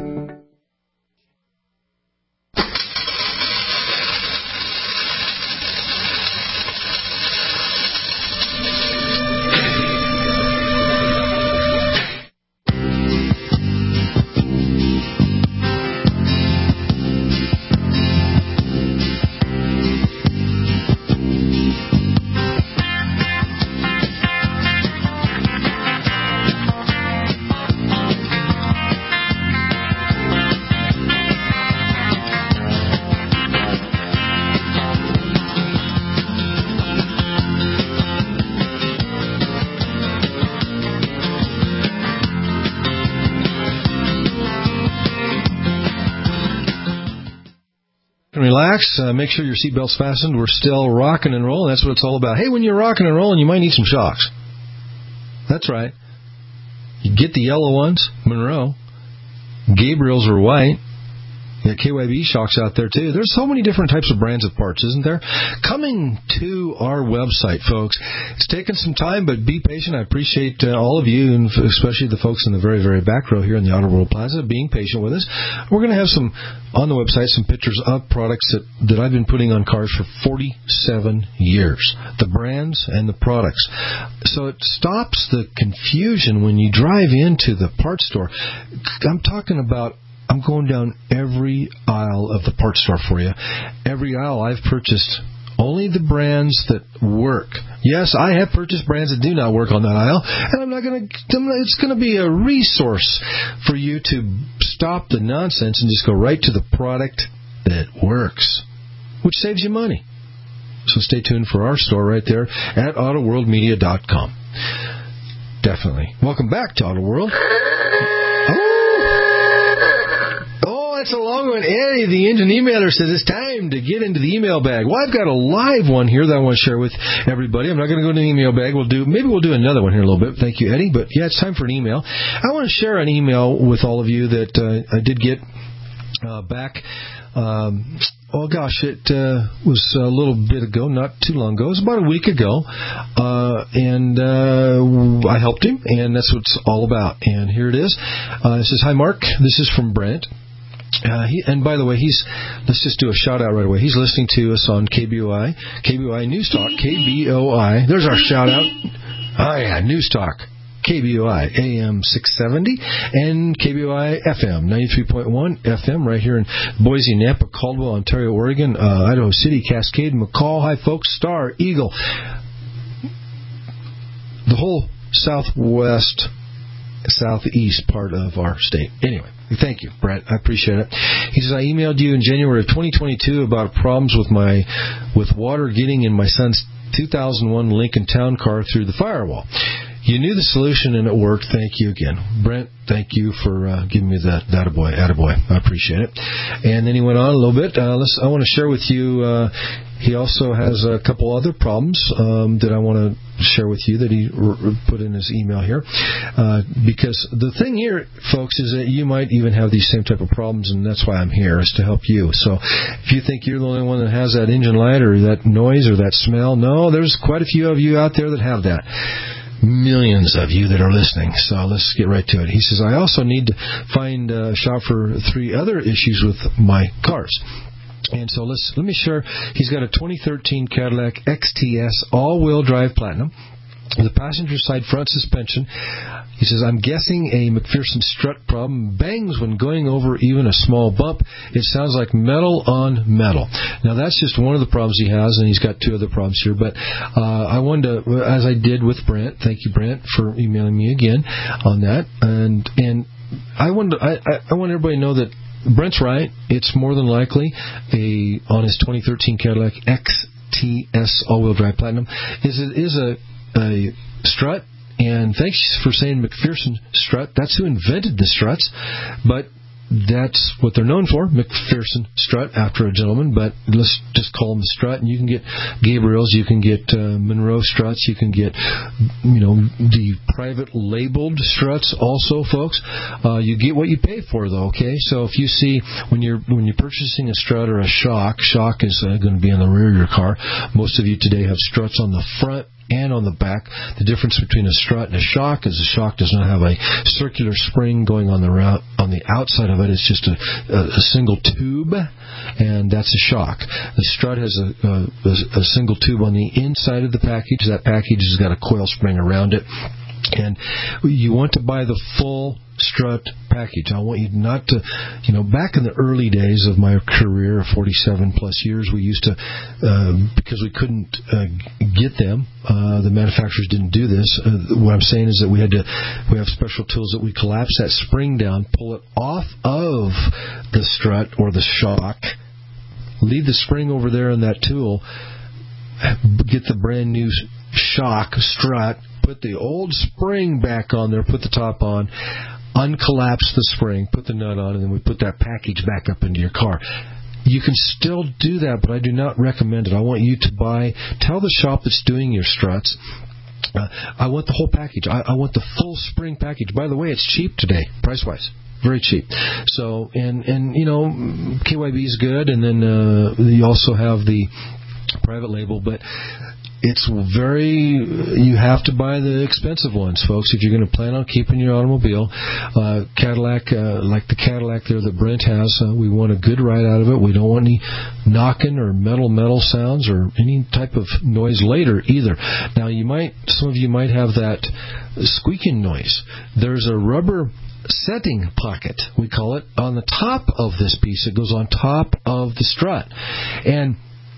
Relax. Uh, make sure your seatbelt's fastened. We're still rocking and rolling. That's what it's all about. Hey, when you're rocking and rolling, you might need some shocks. That's right. You get the yellow ones, Monroe. Gabriel's are white. You got K Y B shocks out there, too. There's so many different types of brands of parts, isn't there? Coming to our website, folks. It's taken some time, but be patient. I appreciate uh, all of you, and especially the folks in the very, very back row here in the Auto World Plaza, being patient with us. We're going to have some, on the website, some pictures of products that, that I've been putting on cars for forty-seven years. The brands and the products. So it stops the confusion when you drive into the parts store. I'm talking about I'm going down every aisle of the parts store for you. Every aisle I've purchased only the brands that work. Yes, I have purchased brands that do not work on that aisle, and I'm not going to. It's going to be a resource for you to stop the nonsense and just go right to the product that works, which saves you money. So stay tuned for our store right there at auto world media dot com. Definitely. Welcome back to Auto World. That's a long one. Eddie, the engine emailer, says it's time to get into the email bag. Well, I've got a live one here that I want to share with everybody. I'm not going to go to the email bag. We'll do maybe we'll do another one here in a little bit. Thank you, Eddie. But yeah, it's time for an email. I want to share an email with all of you that uh, I did get uh, back. Um, oh gosh, it uh, was a little bit ago, not too long ago. It was about a week ago, uh, and uh, I helped him, and that's what it's all about. And here it is. Uh, it says, "Hi, Mark. This is from Brent." Uh, he, and by the way, he's, let's just do a shout out right away. He's listening to us on K B O I, K B O I News Talk, K B O I. There's our shout out. Oh yeah, News Talk, K B O I, A M six seventy, and K B O I F M, ninety-three point one F M, right here in Boise, Nampa, Caldwell, Ontario, Oregon, uh, Idaho City, Cascade, McCall. Hi folks, Star, Eagle. The whole southwest, southeast part of our state. Anyway. Thank you, Brent. I appreciate it. He says, I emailed you in January of twenty twenty-two about problems with my with water getting in my son's two thousand one Lincoln Town Car through the firewall. You knew the solution and it worked. Thank you again. Brent, thank you for uh, giving me that attaboy. Attaboy. I appreciate it. And then he went on a little bit. Uh, let's, I want to share with you, uh, he also has a couple other problems um, that I want to share with you that he r- put in his email here. Uh, because the thing here, folks, is that you might even have these same type of problems, and that's why I'm here, is to help you. So if you think you're the only one that has that engine light or that noise or that smell, no, there's quite a few of you out there that have that. millions of you that are listening. So let's get right to it. He says, I also need to find a shop for three other issues with my cars. And so let's let me share. He's got a twenty thirteen Cadillac X T S all-wheel drive Platinum. The passenger side front suspension. He says, I'm guessing a McPherson strut problem. Bangs when going over even a small bump. It sounds like metal on metal. Now, that's just one of the problems he has, and he's got two other problems here. But uh, I wanted to, as I did with Brent, thank you, Brent, for emailing me again on that. And and I wanted to, I, I want everybody to know that Brent's right. It's more than likely a on his twenty thirteen Cadillac X T S all-wheel drive Platinum is it is a a strut, and thanks for saying McPherson strut. That's who invented the struts, but that's what they're known for, McPherson strut, after a gentleman, but let's just call them strut. And you can get Gabriel's, you can get uh, Monroe struts, you can get, you know, the private labeled struts also, folks. Uh, you get what you pay for, though, okay? So if you see, when you're when you're purchasing a strut or a shock, shock is uh, going to be on the rear of your car. Most of you today have struts on the front and on the back. The difference between a strut and a shock is a shock does not have a circular spring going on the route, on the outside of it. It's just a, a, a single tube, and that's a shock. The strut has a, a, a single tube on the inside of the package. That package has got a coil spring around it. And you want to buy the full strut package. I want you not to, you know, back in the early days of my career, forty-seven plus years, we used to, uh, because we couldn't uh, get them, uh, the manufacturers didn't do this. Uh, what I'm saying is that we had to, we have special tools that we collapse that spring down, pull it off of the strut or the shock, leave the spring over there in that tool, get the brand new shock strut, put the old spring back on there, put the top on, uncollapse the spring, put the nut on, and then we put that package back up into your car. You can still do that, but I do not recommend it. I want you to buy, tell the shop that's doing your struts, uh, I want the whole package. I, I want the full spring package. By the way, it's cheap today, price-wise. Very cheap. So, and, and you know, K Y B is good, and then uh, you also have the private label, but it's very, you have to buy the expensive ones, folks, if you're going to plan on keeping your automobile. Uh, Cadillac, uh, like the Cadillac there that Brent has, uh, we want a good ride out of it. We don't want any knocking or metal metal sounds or any type of noise later either. Now, you might, some of you might have that squeaking noise. There's a rubber setting pocket, we call it, on the top of this piece. It goes on top of the strut. And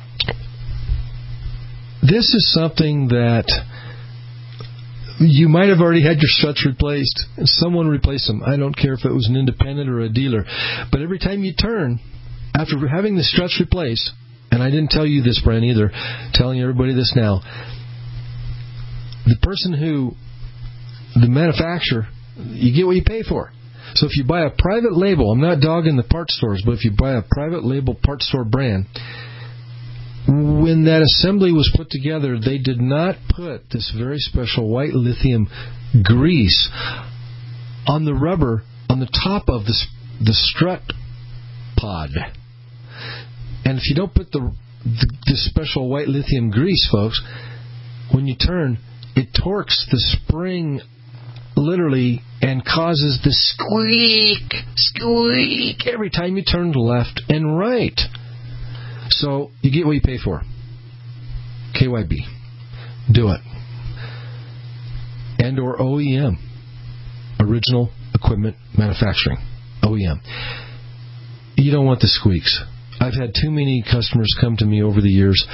this is something that you might have already had your struts replaced. Someone replaced them. I don't care if it was an independent or a dealer. But every time you turn, after having the struts replaced, and I didn't tell you this, Brent, either, telling everybody this now, the person who, the manufacturer, you get what you pay for. So if you buy a private label, I'm not dogging the parts stores, but if you buy a private label parts store brand, when that assembly was put together, they did not put this very special white lithium grease on the rubber on the top of the, the strut pod. And if you don't put the, the this special white lithium grease, folks, when you turn, it torques the spring literally and causes the squeak, squeak every time you turn left and right. So you get what you pay for. K Y B. Do it. And or O E M. Original Equipment Manufacturing. O E M. You don't want the squeaks. I've had too many customers come to me over the years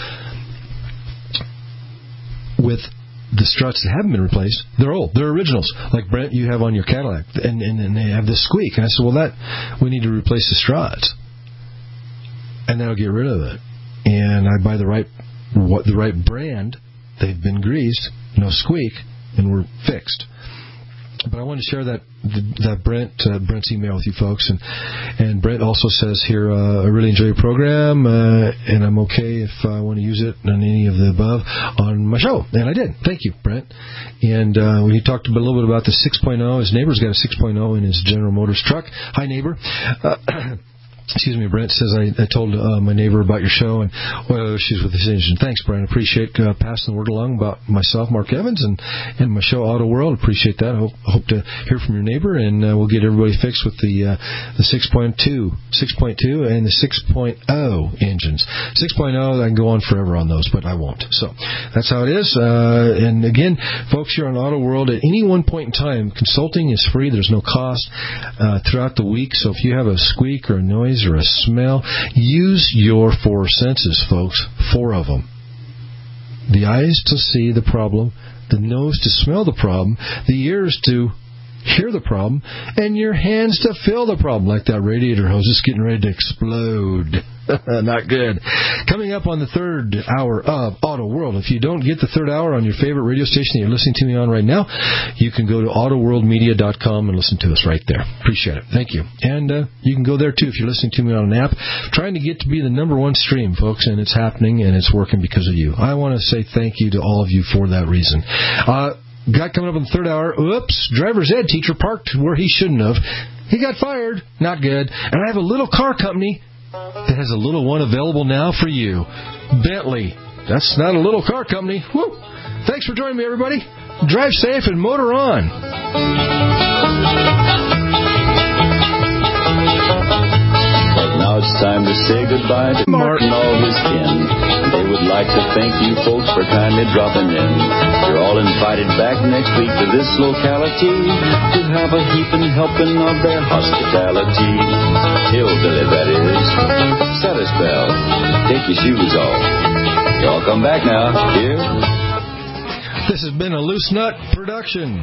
with the struts that haven't been replaced. They're old. They're originals. Like Brent, you have on your Cadillac. And, and, and they have this squeak. And I said, well, that we need to replace the struts. And that'll get rid of it. And I buy the right what the right brand. They've been greased, no squeak, and we're fixed. But I want to share that that Brent uh, Brent's email with you folks, and and Brent also says here, uh, I really enjoy your program, uh, and I'm okay if I want to use it on any of the above on my show, and I did. Thank you, Brent. And uh, when he talked a little bit about the six point oh, his neighbor's got a six point oh in his General Motors truck. Hi, neighbor. Uh, Excuse me, Brent says, I, I told uh, my neighbor about your show, and well, she's with this engine. Thanks, Brent. I appreciate uh, passing the word along about myself, Mark Evans, and, and my show, Auto World. Appreciate that. I hope, hope to hear from your neighbor, and uh, we'll get everybody fixed with the uh, the six point two and the six point oh engines. six point oh, I can go on forever on those, but I won't. So that's how it is. Uh, and again, folks, here on Auto World, at any one point in time, consulting is free. There's no cost uh, throughout the week. So if you have a squeak or a noise or a smell, use your four senses, folks. Four of them. The eyes to see the problem, the nose to smell the problem, the ears to hear the problem, and your hands to feel the problem, like that radiator hose is getting ready to explode. Not good. Coming up on the third hour of Auto World. If you don't get the third hour on your favorite radio station that you're listening to me on right now, you can go to auto world media dot com and listen to us right there. Appreciate it. Thank you. And uh, you can go there, too, if you're listening to me on an app. Trying to get to be the number one stream, folks, and it's happening, and it's working because of you. I want to say thank you to all of you for that reason. Uh, got coming up in the third hour. Oops, driver's ed teacher parked where he shouldn't have. He got fired. Not good. And I have a little car company that has a little one available now for you. Bentley. That's not a little car company. Woo! Thanks for joining me, everybody. Drive safe and motor on. Now it's time to say goodbye to Mark and all his kin. They would like to thank you folks for kindly dropping in. You're all invited back next week to this locality to have a heaping helping of their hospitality. Hillbilly, that is. Set a spell. Take your shoes off. Y'all come back now. Here. This has been a Loose Nut production.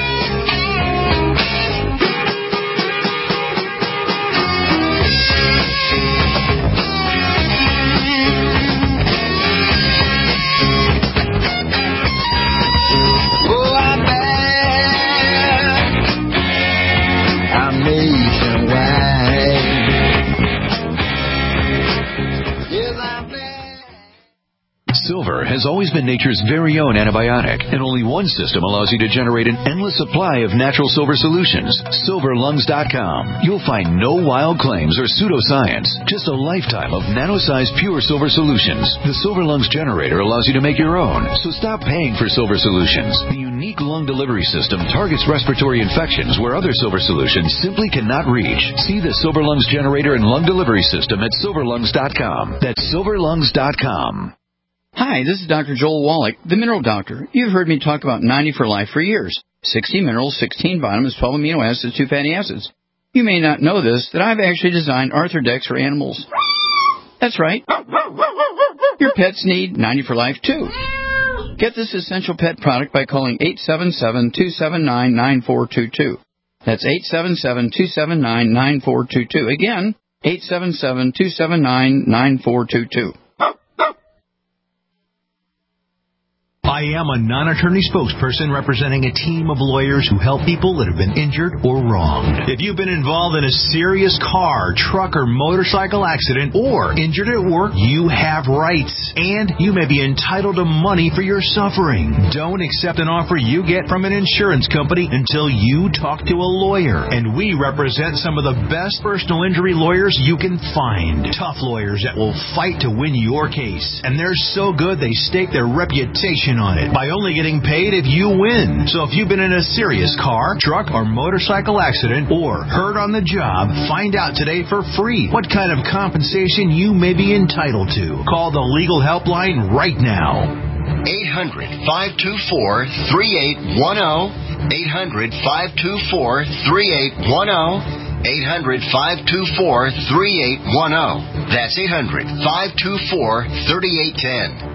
Silver has always been nature's very own antibiotic, and only one system allows you to generate an endless supply of natural silver solutions. silver lungs dot com. You'll find no wild claims or pseudoscience, just a lifetime of nano-sized pure silver solutions. The Silver Lungs generator allows you to make your own, so stop paying for silver solutions. The unique lung delivery system targets respiratory infections where other silver solutions simply cannot reach. See the Silver Lungs generator and lung delivery system at silver lungs dot com. That's silver lungs dot com. Hi, this is Doctor Joel Wallach, the Mineral Doctor. You've heard me talk about ninety for Life for years. sixty minerals, sixteen vitamins, twelve amino acids, two fatty acids. You may not know this, that I've actually designed Arthrodex for animals. That's right. Your pets need ninety for Life, too. Get this essential pet product by calling eight seven seven, two seven nine, nine four two two. That's eight seven seven, two seven nine, nine four two two. Again, eight seven seven, two seven nine, nine four two two. I am a non-attorney spokesperson representing a team of lawyers who help people that have been injured or wronged. If you've been involved in a serious car, truck, or motorcycle accident or injured at work, you have rights, and you may be entitled to money for your suffering. Don't accept an offer you get from an insurance company until you talk to a lawyer, and we represent some of the best personal injury lawyers you can find. Tough lawyers that will fight to win your case, and they're so good they stake their reputation on it by only getting paid if you win. So if you've been in a serious car, truck, or motorcycle accident or hurt on the job, find out today for free what kind of compensation you may be entitled to. Call the legal helpline right now. eight hundred, five two four, three eight one zero. eight hundred, five two four, three eight one zero. eight hundred, five two four, three eight one zero. That's eight hundred, five two four, three eight one zero.